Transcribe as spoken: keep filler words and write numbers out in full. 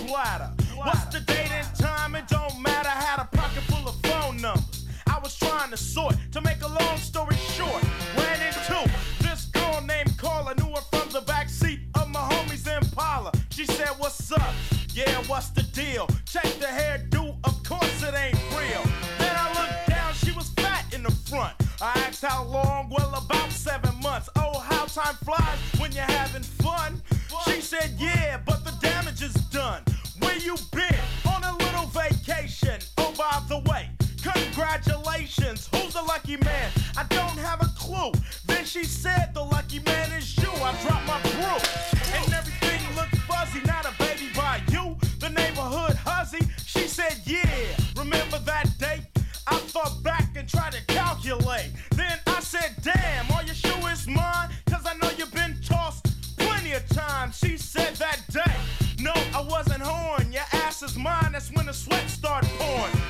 platter. What's the date and time? It don't matter. Had a pocket full of phone numbers I was trying to sort. To make a long story short, ran into this girl named Carla. Knew her from the backseat of my homie's Impala. She said, what's up? Yeah, what's the deal? Check the hairdo, of course it ain't real. Then I looked down, she was fat in the front. I asked how long, well about seven months. Oh, how time flies when you're having fun. She said, yeah, but the damage is done. Where you been? On a little vacation. Oh, by the way, congratulations, who's the lucky man? I don't have a clue. Then she said the lucky man is you. I dropped my brew and everything looked fuzzy. Not a baby by you, the neighborhood hussy. She said, yeah, remember that date? I thought back and tried to calculate. Then I said, damn, are you sure it's mine? Cause I know you've been tossed plenty of times. She said that day, no, I wasn't horn. Your ass is mine, that's when the sweat started pouring.